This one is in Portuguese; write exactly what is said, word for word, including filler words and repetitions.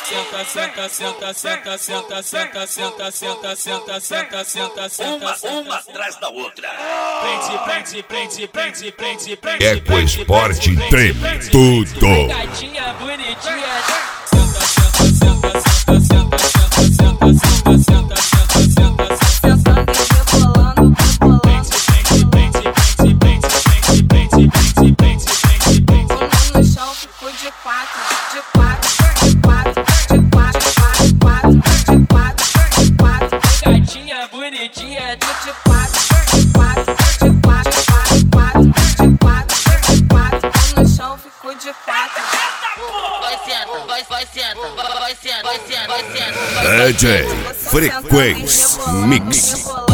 senta, senta, senta, senta, senta, senta, senta, senta, senta, senta, senta, senta, uma, uma atrás da outra. Prende, prende, prende, prende, prende, prende. Ecoesporte treme tudo. Gatinha bonitinha. Senta, senta, senta, senta, senta, senta, senta, senta, senta, senta, senta. Sentando e rebolando, rebolando. Prende, prende, prende, prende, prende, prende, prende, prende, prende, prende. Quando no chão ficou de quatro, de quatro, de quatro, de quatro, de quatro, de quatro, de quatro. Gatinha bonitinha. De quatro, de quatro, de quatro, de quatro, de quatro, de quatro. Quando no chão ficou de quatro. Vai senta, vai, vai senta, vai, vai senta, vai senta, vai senta. D J Frequência Mix.